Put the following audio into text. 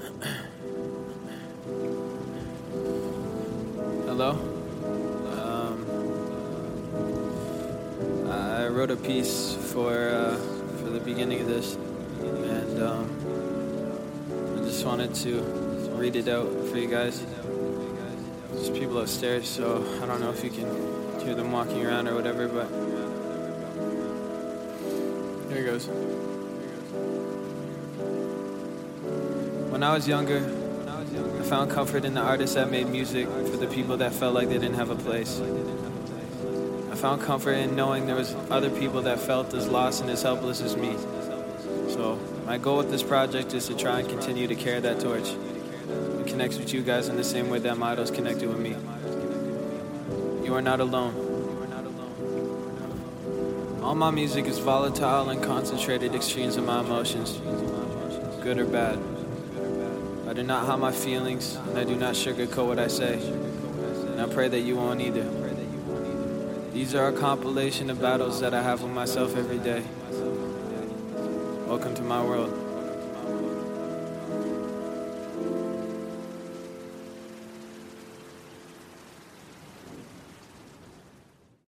Hello. I wrote a piece for the beginning of this, and I just wanted to read it out for you guys. There's people upstairs, so I don't know if you can hear them walking around or whatever, but here it goes. When I was younger, I found comfort in the artists that made music for the people that felt like they didn't have a place. I found comfort in knowing there was other people that felt as lost and as helpless as me. So my goal with this project is to try and continue to carry that torch and connect with you guys in the same way that my idols connected with me. You are not alone. All my music is volatile and concentrated extremes of my emotions, good or bad. I do not hide my feelings, and I do not sugarcoat what I say, and I pray that you won't either. These are a compilation of battles that I have with myself every day. Welcome to my world.